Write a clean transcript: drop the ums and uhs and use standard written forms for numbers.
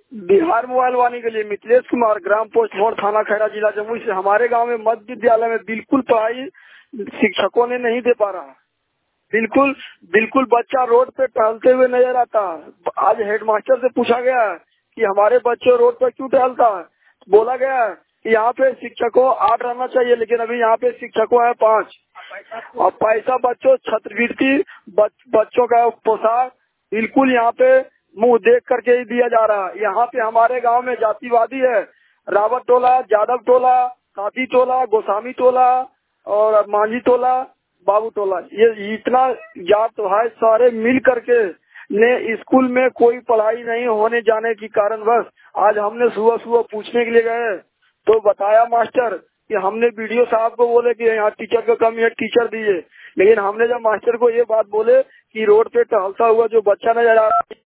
Bihar mobile वाणी के लिए मिथिलेश कुमार, ग्राम post मोड़, थाना खैरा, जिला जमुई से। हमारे गांव में मध्य विद्यालय में बिल्कुल पढ़ाई शिक्षकों ने नहीं दे पा रहा। बिल्कुल बिल्कुल बच्चा रोड पे टहलते हुए नजर आता। आज हेडमास्टर से पूछा गया कि हमारे बच्चे रोड पर क्यों टहलता है। बोला गया कि यहाँ पे शिक्षकों 8 रहना चाहिए, लेकिन अभी यहाँ पे शिक्षकों है 5। और पैसा बच्चों छात्रवृत्ति बच्चों का पोशाक बिल्कुल यहाँ पे मुंह देख करके ही दिया जा रहा है। यहाँ पे हमारे गांव में जातिवादी है, रावत टोला, यादव टोला, काती टोला, गोस्वामी टोला और मांझी टोला, बाबू टोला, ये इतना जात भाई सारे मिल करके ने स्कूल में कोई पढ़ाई नहीं होने जाने की कारणवश आज हमने सुबह सुबह पूछने के लिए गए तो बताया मास्टर कि हमने वीडियो साहब को बोले कि यहाँ टीचर का कमी है, टीचर दिए। लेकिन हमने जब मास्टर को ये बात बोले कि रोड पे टहलता हुआ जो बच्चा नजर आ रहा है